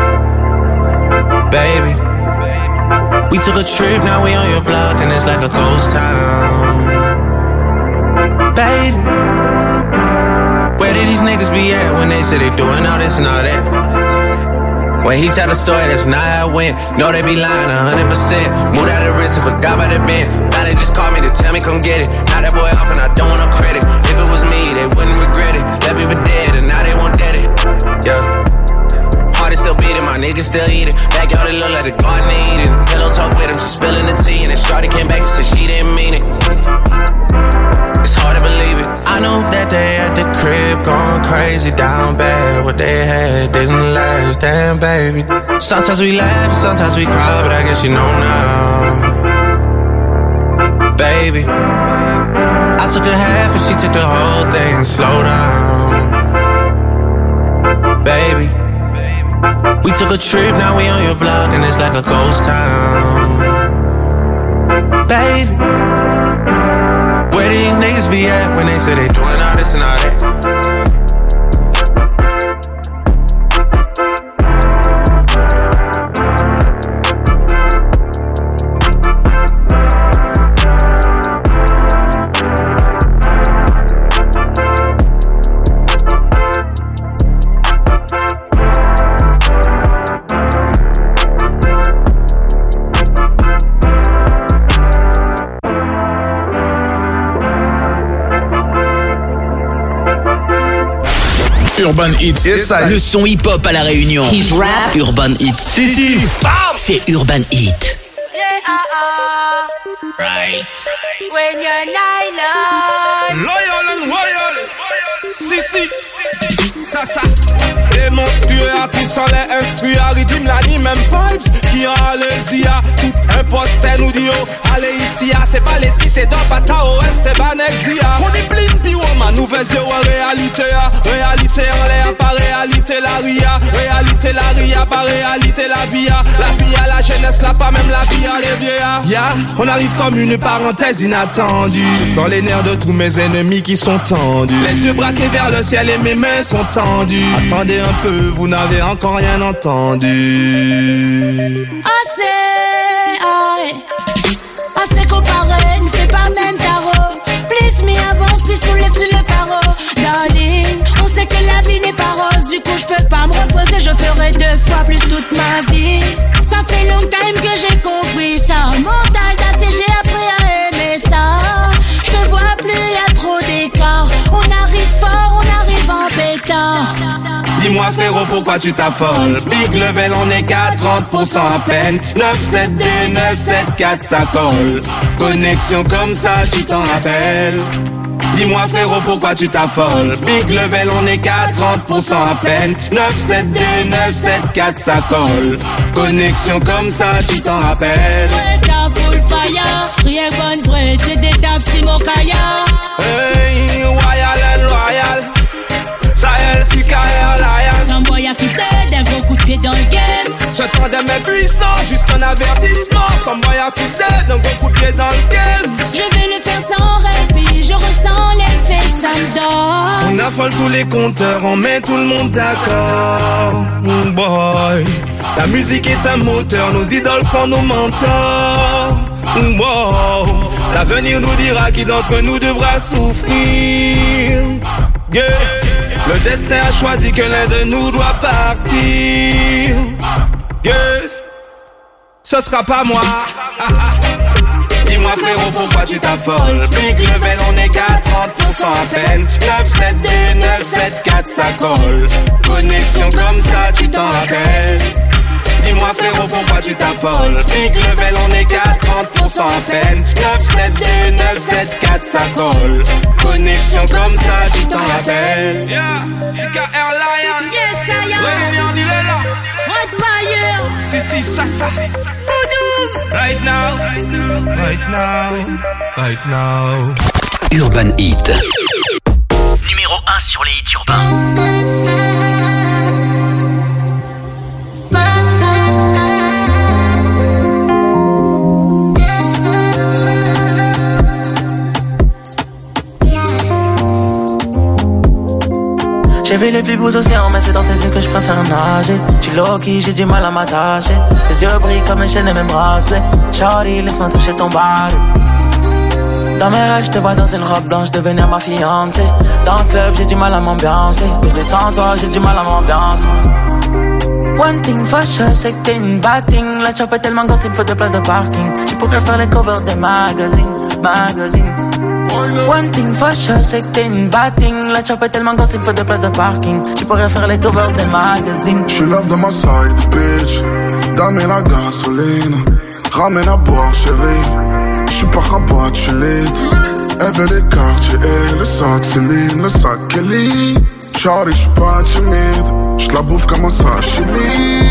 baby. We took a trip, now we on your block and it's like a ghost town. Baby, where did these niggas be at when they say they doing all this and all that? When he tell the story, that's not how it went. No, they be lying one hundred percent. Moved out of the risk and forgot about the bend. Now they just called me to tell me come get it. Now that boy off and I don't want no credit. If it was me, they wouldn't regret it. Left me for dead and now they won't dead it. Yeah. Heart is still beating, my niggas still eating. Backyard it look like the garden they eating. Pillow talk with him, she spilling the tea. And then shorty came back and said she didn't mean it. It's hard to believe it. I know that they at the crib going crazy down bad. What they had didn't last, damn baby. Sometimes we laugh, sometimes we cry, but I guess you know now. Baby, I took a half and she took the whole thing. Slow down, baby. We took a trip, now we on your block and it's like a ghost town. Baby, where these niggas be at when they say they doing all this and all that? Urban Hit, yes, le son hip-hop à la Réunion. His rap. Urban Hit. Si, si. C'est Urban Hit. Yeah, uh, uh. Right. When you're nylon, loyal and loyal. Si, si. Ça, ça. Les monstrueux artistes en les instruits, rythme l'anime, même vibes qui en Alésia. Tout un poster nous dit oh, allez ici, ah, c'est pas les cités dans Bata Ouest, c'est Banexia. On est blim, puis on ma nouvelle jeu en réalité, ah. Réalité en l'air, pas réalité la ria. Réalité la ria, pas réalité la via. La vie à la jeunesse, là, pas même la vie à les vieillards. Yeah, on arrive comme une parenthèse inattendue. Je sens les nerfs de tous mes ennemis qui sont tendus. Les yeux braqués vers le ciel et mes mains sont tendues. Attendez un peu, vous n'avez encore rien entendu. Assez, aïe, assez comparé, ne fais pas même tarot. Please me avance, puis sous les sur le carreau. Darling, on sait que la vie n'est pas rose. Du coup je peux pas me reposer, je ferai deux fois plus toute ma vie. Ça fait long time que j'ai compris ça. Mental d'assez, j'ai appris à aimer ça. Je te vois plus, y'a trop d'écart. On arrive fort, on arrive en pétard. Dis-moi frérot pourquoi tu t'affoles. Big level on est qu'à trente pour cent à peine. Neuf sept deux, neuf sept quatre ça colle. Connexion comme ça tu t'en rappelles. Dis-moi frérot pourquoi tu t'affoles. Big level on est qu'à trente pour cent à peine. Neuf sept deux, neuf sept quatre ça colle. Connexion comme ça tu t'en rappelles. Ouais t'as full fire. Rien bonne vraie, t'es des tafs si mon kaya. Hey, royal and loyal. Sahel, Sika et Alliance. Sans boy affidé, d'un gros coup de pied dans le game. Ce temps de mes puissants, juste un avertissement. Sans boy affidé, d'un gros coup de pied dans le game. Je vais le faire sans répit, je ressens l'effet, ça me donne. On affole tous les compteurs, on met tout le monde d'accord. Mm, boy, la musique est un moteur, nos idoles sont nos mentors. Mm, wow, l'avenir nous dira qui d'entre nous devra souffrir. Yeah. Le destin a choisi que l'un de nous doit partir. Yeah. Ce sera pas moi. Dis-moi frérot pourquoi tu t'affoles. Big level on est qu'à trente pour cent à peine. Neuf sept deux, neuf sept quatre ça colle. Connexion comme ça tu t'en rappelles. Dis-moi frérot pourquoi tu t'affoles. Big level on est qu'à trente pour cent à peine. Neuf sept deux, neuf sept quatre ça colle. Connexion comme ça tu t'en rappelles. Yeah, Sika Airline. Yes I am. Réunion il est là. Hot Fire. Si si ça ça. Boudou. Right now. Right now. Right now. Urban Hit. Numéro un sur les hits urbains. J'ai vu les plus beaux océans, mais c'est dans tes yeux que je préfère nager. J'suis low-key, j'ai du mal à m'attacher. Les yeux brillent comme une chaîne et mes bracelets. Shawty, laisse-moi toucher ton body. Dans mes rêves, j'te vois dans une robe blanche devenir ma fiancée. Dans le club, j'ai du mal à m'ambiancer. Bébé, sans toi, j'ai du mal à m'ambiancer. One thing for sure, c'est que t'es une bad thing. La chop est tellement grosse, il me faut deux places de parking. Tu pourrais faire les covers des magazines, magazines. One thing for sure, c'est que t'es une bad thing. La chop est tellement grosse, il me faut deux places de parking. Tu pourrais faire les covers des magazines. J'suis love de ma side, bitch. Dame la gasoline. Ramène à boire, chérie. J'suis pas rabat, j'suis lit. Elle veut les quartiers et le sac Céline, le sac Kelly. Charlie, j'suis pas timide. J'la bouffe comme un sashimi.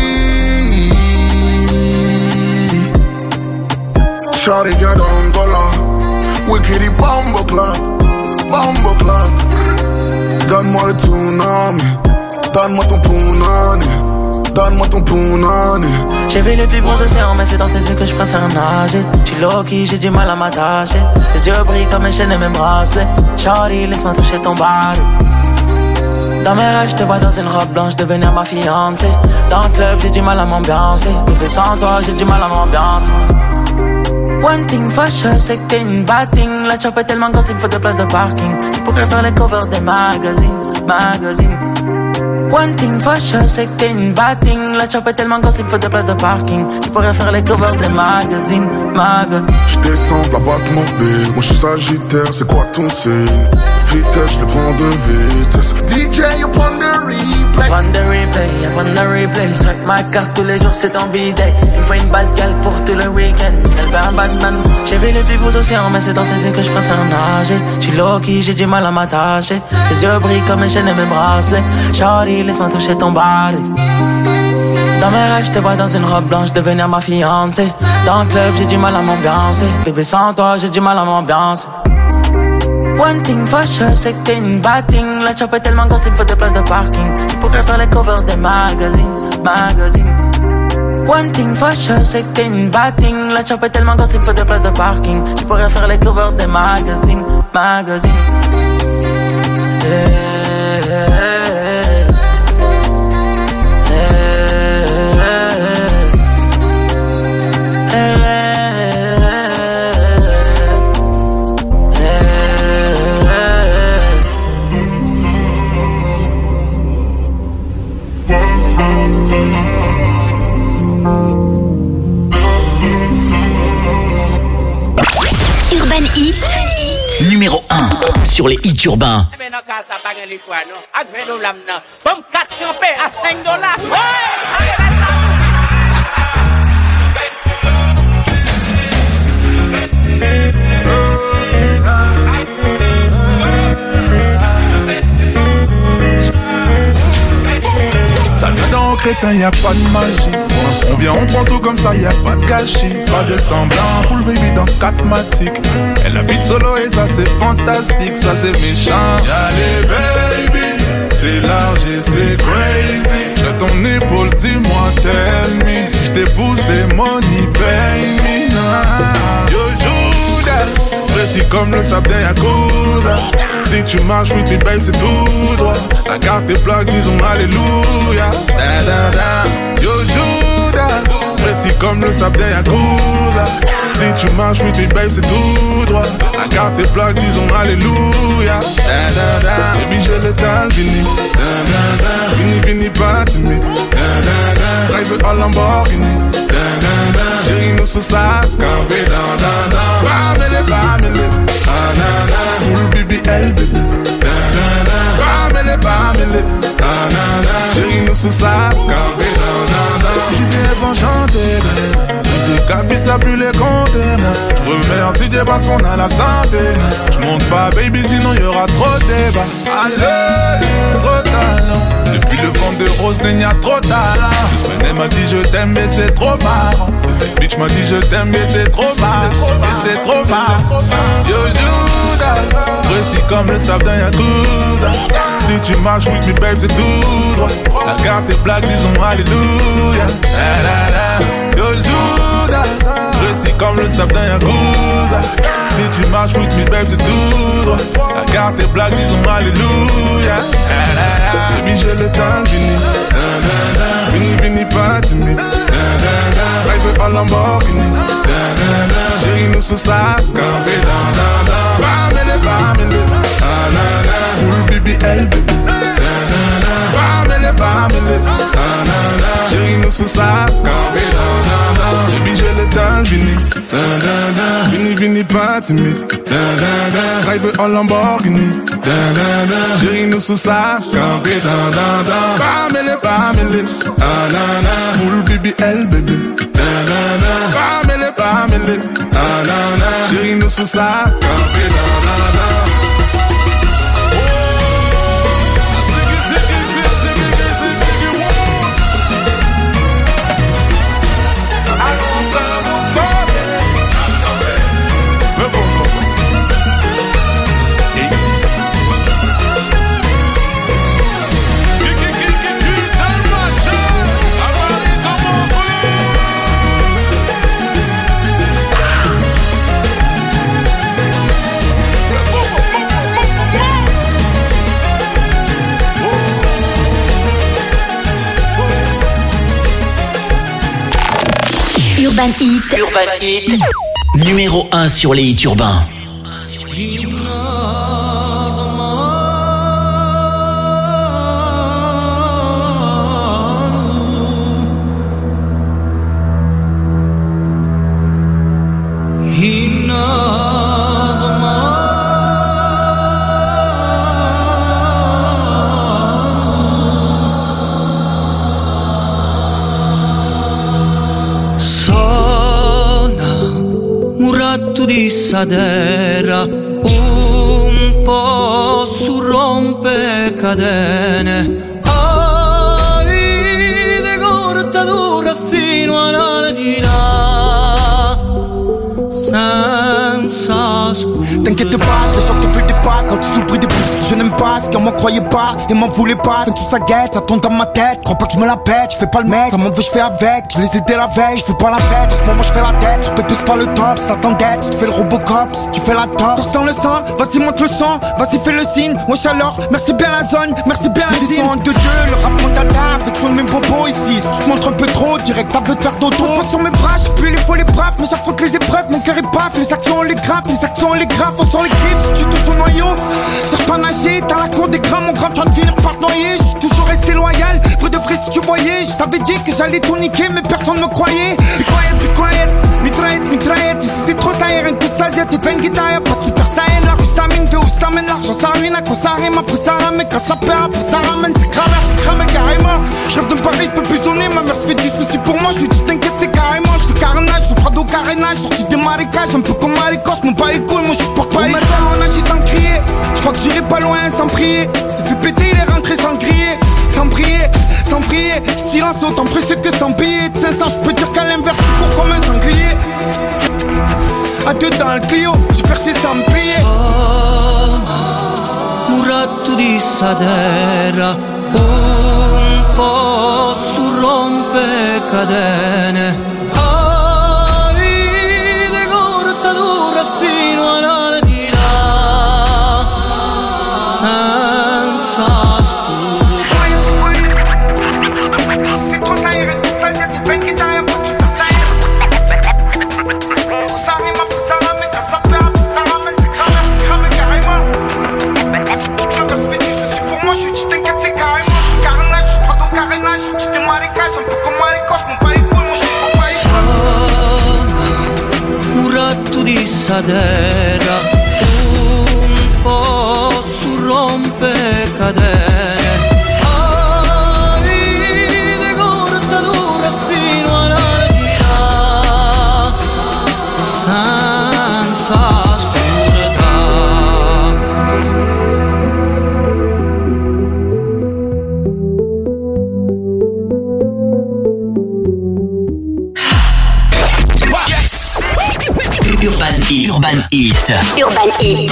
Charlie vient d'Angola. Wickedy Bombo Club, Bombo Club. Donne-moi le tsunami, donne-moi ton punani, donne-moi ton punani. J'ai vu les plus beaux océans, mais c'est dans tes yeux que je préfère nager. J'suis low-key, j'ai du mal à m'attacher. Les yeux brillent comme une chaîne et mes bracelets. Shawty, laisse-moi toucher ton body. Dans mes rêves, j'te vois dans une robe blanche devenir ma fiancée. Dans le club, j'ai du mal à m'ambiancer. Bébé, sans toi, j'ai du mal à m'ambiancer. One thing for sure, c'est que t'es une bad thing. La chop est tellement grosse, il me faut deux places de parking. Tu pourrais faire les covers des magazines, magazines. One thing for sure, c'est que t'es une bad thing. La chop est tellement grosse, il me faut deux places de parking. Tu pourrais faire les covers des magazines, mag. J'descends la boîte mobile, moi j'suis sagittaire, c'est quoi ton signe? Vitesse, j'le prends de vitesse. D J, you prends de replay. on the replay, y'a on the replay. Swipe ma carte tous les jours, c'est ton bidet. Il me faut une bad gal pour tout le week-end. Elle veut un Batman. J'ai vu les plus beaux océans, mais c'est dans tes yeux que je préfère nager. J'suis low-key, j'ai du mal à m'attacher. Tes yeux brillent comme mes chaînes et mes bracelets. Shawty, laisse-moi toucher ton body. Dans mes rêves, je te vois dans une robe blanche devenir ma fiancée. Dans le club, j'ai du mal à m'ambiancer. Bébé, sans toi, j'ai du mal à m'ambiancer. One thing for sure, c'est que t'es une bad thing. La chop est tellement grosse, il me faut deux places de parking. Tu pourrais faire les covers des magazines, magazines. One thing for sure, c'est que t'es une bad thing. La chop est tellement grosse, il me faut deux places de parking. Tu pourrais faire les covers des magazines, magazines. Yeah, yeah, yeah. Urban Hit numéro un sur les hits urbains. Ça vient dans crétin, y'a pas de magie. On vient, on prend tout comme ça, y'a pas de gâchis. Pas de semblant, full baby dans quatre matiques. Elle habite solo et ça c'est fantastique, ça c'est méchant. Y'a les baby, c'est large et c'est crazy. J'ai ton épaule, dis-moi, tell me. Si j't'ai poussé, money, pay me. Nah. Yo, Judas, précis comme le sable d'un Yakuza. Si tu marches, with me, babe, c'est tout droit. Ta carte est plaque, disons alléluia. Da, da, da. Yo, Judas, précis comme le sable d'un Yakuza. Si tu marches, with me, babe, c'est tout droit. Ta carte est plaque, disons alléluia. Da, da, da. Baby, j'ai le temps, fini. Da, da, da. Vini, vini, pas timide. Da, da, da. Drive en Lamborghini. Da, da, da. Chérie, nous sous ça, campé, da, da, da. Bamele, bamele. Ah, na, na. Full baby, elle, baby. Da, da, da. Bamele, bamele. Ah, na, na. Chérie, nous sous ça, campé, da, da, da. J'étais vont chanter, Capi ça plus les conteneurs. Remercie des parce qu'on a la santé. J'monte pas baby sinon y'aura trop de débat. Allez, trop talent. Depuis le vent de rose il y a trop talent. Juste m'a dit je t'aime mais c'est trop marrant. Cette bitch m'a dit je t'aime mais c'est trop marrant. Mais c'est trop marrant. Yo Judas, précis comme le sable d'un Yakuza. Si tu marches with me babe c'est tout droit. La carte est black disons alléluia. Yo Judas, précis comme le sable d'un Yakuza. Si tu marches with me babe c'est tout droit. La carte est black disons alléluia. Baby j'ai le temps fini. Vini vini pas timide. Drive en Lamborghini. Chérie nous sous ça campé dans dans dans. Bamele bamele. Full baby elle baby. Bamele bamele. Chérie nous sous ça campé dans dans dans. Baby j'ai le temps fini. Vini vini pas timide. Drive en Lamborghini. Chérie nous sous ça campé dans dans dans. Bamele bamele. Full baby elle baby. Bamele bamele. Chérie nous sous ça campé dans dans dans. Urban Hit. Urban Hit. Numéro un sur les hits urbains. sadera, un po' su rompe cadene. Ai de cortatura fino alla di là, senza scusa. T'inquiète pas, c'est sûr que plus dépasse quand tu souffres des bouts. Je n'aime pas ce qu'on m'en croyait pas et m'en voulait pas. Fin tout ça guette, ça tombe dans ma tête. Crois pas que je me la pète, je fais pas le mec. Ça m'en veut, je fais avec. Je les ai aidés la veille, je fais pas la fête. En ce moment je fais la tête, tu pépes pas le top. Ça t'endette, tu te fais le Robocop, tu fais la top. Torse dans le sang, vas-y monte le son, vas-y fais le signe. Wesh alors, merci bien la zone, merci bien la zone. En deux deux, le rap monte à table, fait que je fais mes bobos ici. Si tu te montres un peu trop, direct ça veut te faire dodo. Pas sur mes bras, j'suis plus les faux les braves, mais j'affronte les épreuves, mon cœur est paf. Les actions on les grave, les actions on les grave, on sort les griffes. Si tu touches au noyau, j'ai pas nagé, t'as la cour des grammes, mon grand, tu vas te finir par te noyer. J'suis toujours resté loyal, vrai de vrai si tu voyais. J't'avais dit que j'allais tout niquer, mais personne me croyait. Be quiet, be quiet, mitraillette, mitraillette. Ici c'est trop ça, y'a rien que ça, zia, tu te fais une guitare, y'a pas de super saiyan. La rue ça mine, fait où ça mène, l'argent ça ruine, à quoi ça rime, après ça ramène, quand ça perd, après ça ramène, c'est cramé, c'est cramé carrément. J'rêve de Paris, j'peux plus sonner, ma mère se fait du souci pour moi, j'lui dis t'inquiète, c'est carrément. J'fais carnage, j'fais Prado carénage, sorti des marécages, un peu comme Maricos, mon pas les couilles, moi j'supporte pas les couilles. On agit sans crier, j'crois que j'irai pas loin sans prier. C'est fait péter, il est rentré sans crier, sans prier, sans prier. Silence autant précieux que sans payer. De cinq cents, j'peux dire qu'à l'inverse, tu cours comme un sanglier. À deux dans le Clio, j'ai percé sans me payer. Muratto di sadera, un po' su rompe cadene. Ai de cortatura fino alla di là, senza di sadera, un po' su rompe cadene. Ai de cortatura fino alla di là, senza oscurità. Urban Heat. Urban Heat. Urban Heat.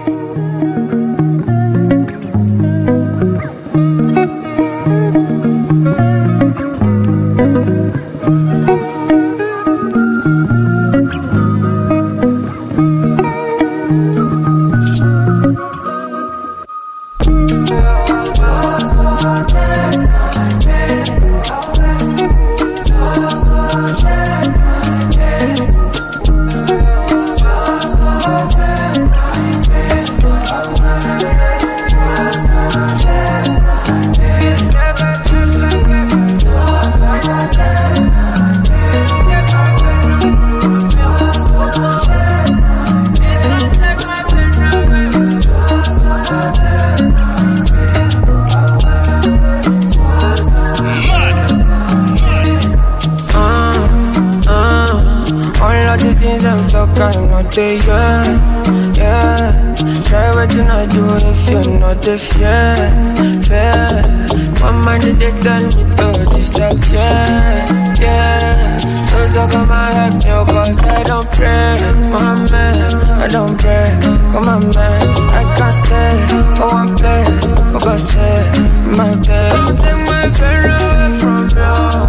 Yeah, yeah. Try waiting I do if you're not the fair, fair. One mind they tell me to disappear, yeah. So so come and help me, cause I don't pray, my man, I don't pray. Come on man, I can't stay for one place, for God's sake, my day. Don't take my fear away from you.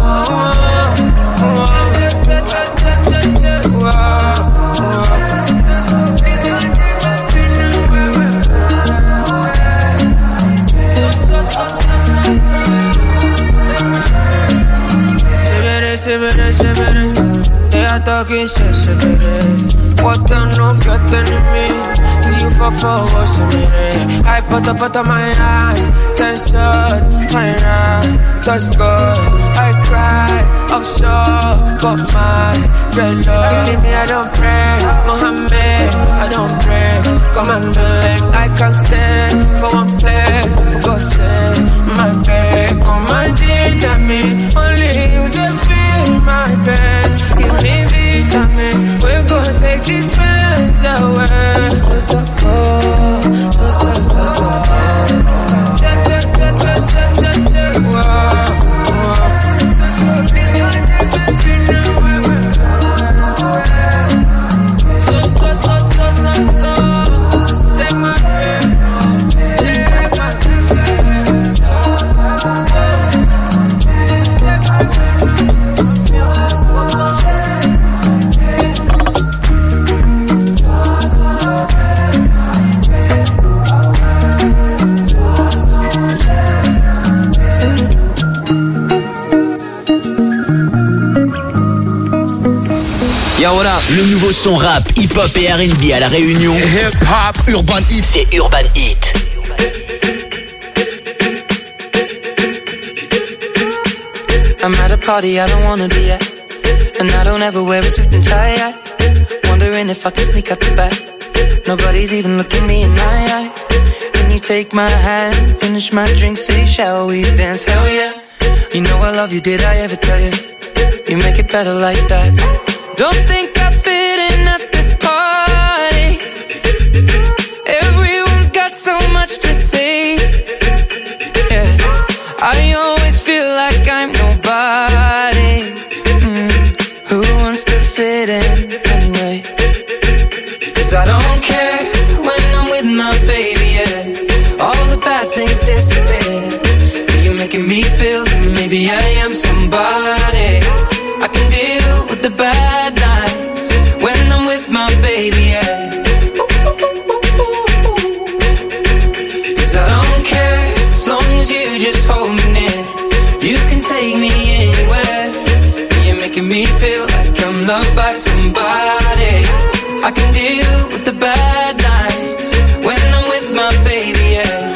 They are talking shit, shit, what them no getting me? See you for for what's a minute? I put up out of my eyes, ten shot, my right, that's good. I cry, I'm sure, but my dread love. Leave me, I don't pray, Mohammed, I don't pray. Come on, man, I can't stay for one place, for God's sake, my babe. Come and ginger me, only you can feel my best. Give me vitamins, we're gonna take these meds Yo, what up? Le nouveau son rap, hip-hop et R and B à La Réunion. Hip-hop, Urban Heat. C'est Urban Heat. I'm at a party I don't wanna be at, and I don't ever wear a suit and tie at. Wondering if I can sneak out the back. Nobody's even looking me in my eyes. Can you take my hand, finish my drink, say shall we dance? Hell yeah. You know I love you, did I ever tell you? You make it better like that. Don't think I fit in at this party. Everyone's got so much to say. Yeah, I always feel like I'm nobody. Mm. Who wants to fit in anyway? Cause I don't care when I'm with my baby, yeah. All the bad things disappear. You're making me feel that maybe I am somebody. I can deal with the bad nights when I'm with my baby, yeah. Cause I don't care as long as you just hold me near. You can take me anywhere. You're making me feel like I'm loved by somebody. I can deal with the bad nights when I'm with my baby, yeah.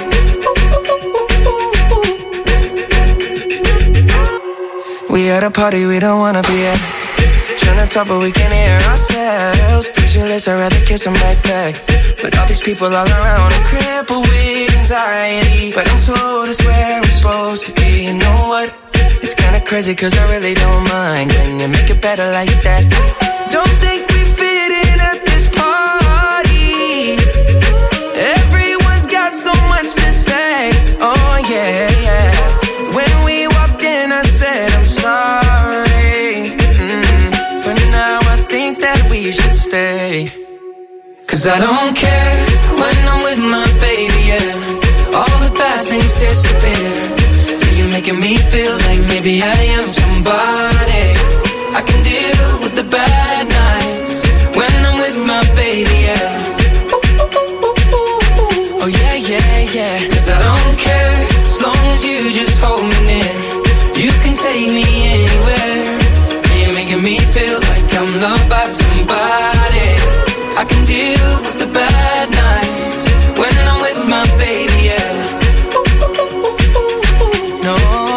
We at a party we don't wanna be at. Trying to talk but we can't hear ourselves. Pictureless, I'd rather kiss them right back. But all these people all around are crippled with anxiety. But I'm told it's where I'm supposed to be. You know what? It's kinda crazy cause I really don't mind. Can you make it better like that? Don't think we fit in at this party. Everyone's got so much to say. Oh yeah, yeah. When we walked in I said I'm sorry, mm. But now I think that we should stay. Cause I don't care when I'm with my baby, yeah. All the bad things disappear. You're making me feel like maybe I am somebody. I can deal with the bad nights when I'm with my baby, yeah. Oh yeah, yeah, yeah. Cause I don't care as long as you just hold me near. You can take me anywhere. You're making me feel like I'm loved by somebody. I can deal with the bad nights when I'm with my baby, yeah. No,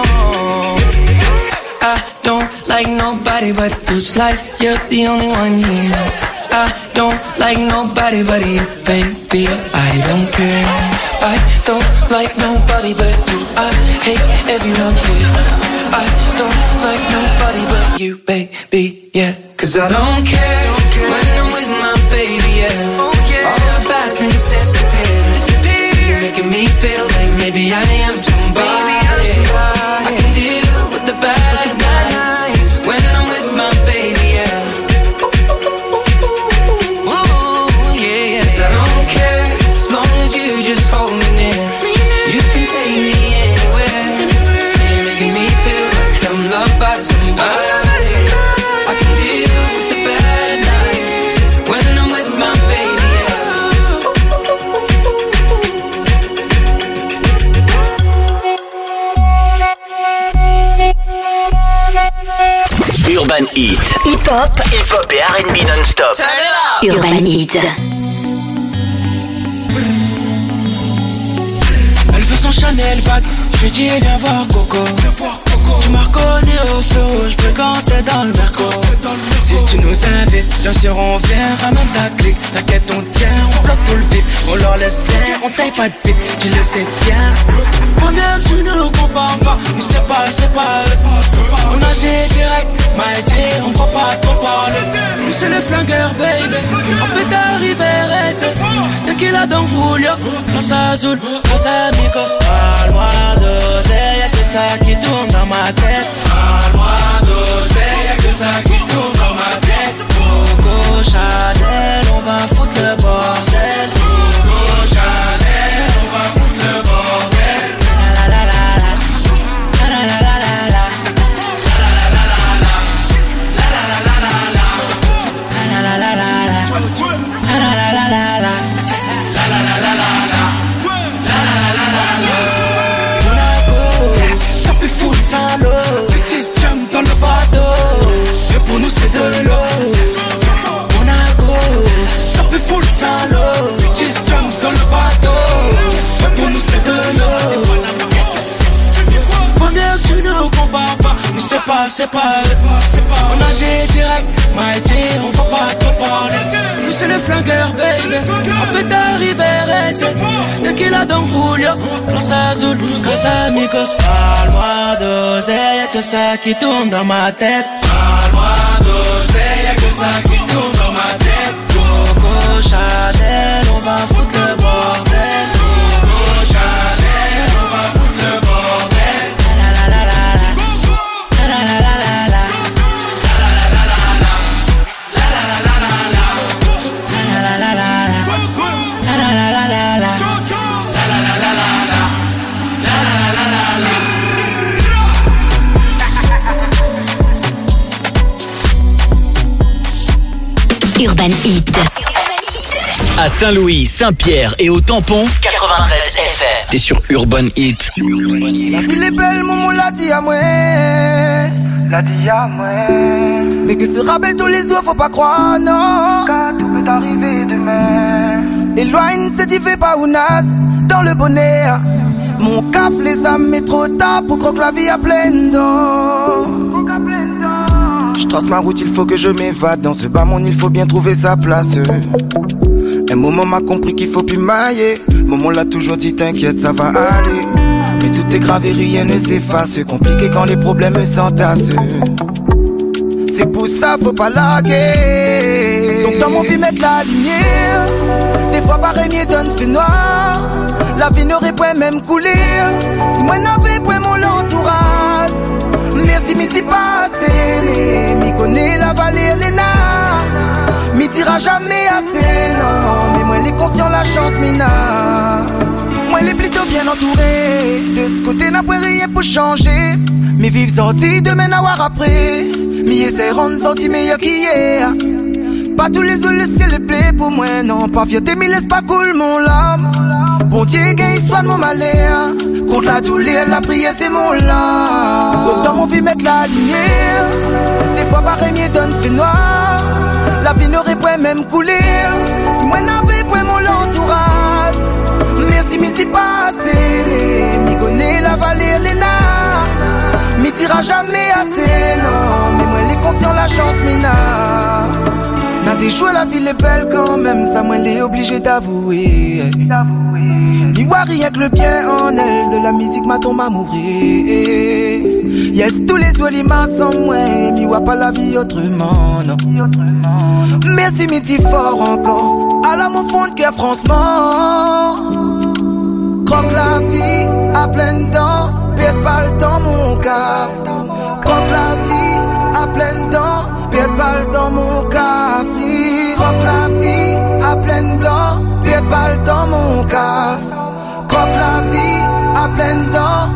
I don't like nobody but you. It's like you're the only one here. I don't like nobody but you, baby. I don't care. I don't like nobody but you. I hate everyone here. I don't like nobody but you, baby, yeah. Cause I don't care, don't care. When I'm with my baby, yeah. Oh, yeah. All the bad things disappear. disappear. You're making me feel like maybe I am somebody. Maybe I'm somebody. I can deal with the bad, with the bad nights when I'm with my baby, yeah. Ooh, yeah, yeah. Cause I don't care as long as you just hold me near. You can take me anywhere. You're making me feel like I'm loved by somebody. I can deal with the bad nights when I'm with my baby, yeah. Urban Heat. Hip-hop. Hip-hop et R and B non-stop. Urban Heat. Elle veut son Chanel bag, je lui dis viens voir Coco. Tu m'as reconnu au feu rouge, je quand t'es dans le Merco. Si tu nous invites, bien sûr on vient, ramène ta clique. T'inquiète on tient, on bloque tout le vip. On leur laisse rien, on taille pas de pipe, tu le sais bien. Combien tu ne compares pas, mais c'est pas, c'est pas eux. On agit direct, my G, on va pas trop parler. Nous c'est les flingueurs baby, on peut t'arriver arrêter. Tequila dans Julio, Rosa Azul, Rosa Amigos. Parle-moi d'oseille, y'a que ça qui tourne dans ma tête. Parle-moi d'oseille, y'a que ça qui tourne dans ma tête. Coco Chanel, on va foutre le bordel. Coco Chanel, on va foutre le bordel. La la la la la, la la la la la, la la la la la, la la la la la, la la la la la, la la la la la, la la la la la, la la la la la. c'est pas eux. On a géré direct, Mighty, on va pas trop parler. Nous c'est les flingueurs, baby. On peut t'arriver, dès qu'il a dans Julio, Los Azul, Casamigos. Parle-moi d'oseille, y'a que ça qui tourne dans ma tête. Parle-moi d'oseille, y'a que ça qui tourne dans ma tête. Coco Chanel, on va foutre le bordel. Coco Chanel, on va foutre le bordel. La la la la la. La la la la la. La la la la la. La la la la la. La la la la la. La la la la la. La la la la la. La la la la la. Urban Hit. À Saint-Louis, Saint-Pierre et au Tampon, quatre-vingt-treize F M. T'es sur Urban Hit. La ville est belle, maman l'a dit à moi. L'a dit à moi. Mais que se rappelle tous les jours, faut pas croire, non. Car tout peut arriver demain. Éloigne cette y fait pas ou naze dans le bonheur. Mon caf les âmes est trop tard pour croire que la vie a plein d'eau. Je trace ma route, il faut que je m'évade. Dans ce bas monde, il faut bien trouver sa place. Un moment m'a compris qu'il faut plus mailler. Maman l'a toujours dit, t'inquiète, ça va aller. Mais tout est grave et rien ne s'efface. Compliqué quand les problèmes s'entassent. C'est pour ça, faut pas larguer. Donc dans mon vie, mettre la lumière. Des fois, pareil, mieux donne fait noir. La vie n'aurait pas même coulé si moi n'avais pas mon entourage. Merci, m'y dis pas assez. Mais m'y connais la vallée, Léna. M'y dira jamais assez, non. Mais moi, les conscients, la chance, mina. Moi, les plutôt bien entouré. De ce côté, n'a pas rien pour changer. Mais vivre sorti, demain, avoir après. M'y essaie rendre sorti meilleur qu'hier. Pas tous les jours, le ciel est blé pour moi, non. Pas fierté, mais laisse pas cool mon lame. Bon Dieu, qu'il soit de mon malheur. Contre la douleur, la prière, c'est mon lame. Donc dans mon vie, mettre la lumière. Des fois, pareil, mieux donne fait noir. La vie n'aurait pas même coulé si moi n'avais pas mon entourage. Merci, m'y dis pas assez. M'y connais la vallée, Léna. M'y dira jamais assez, non. Mais moi, les conscients, la chance, mina. N'a des jours, la ville est belle quand même. Ça, moi, l'est obligé d'avouer. M'y vois rien que le bien en elle. De la musique, ma tombe à mourir. Yes, tous les jours, l'immense sont moins. M'y vois pas la vie autrement, non. Merci, m'y dis fort encore. À la mon fond de cœur, franchement. Croque la vie à plein dents. Pète pas le temps, mon caf. Croque la vie à plein dents. Pète pas le temps, mon caf. Croque la vie à plein dents. Pète pas le temps, mon caf. Croque la vie à plein dents.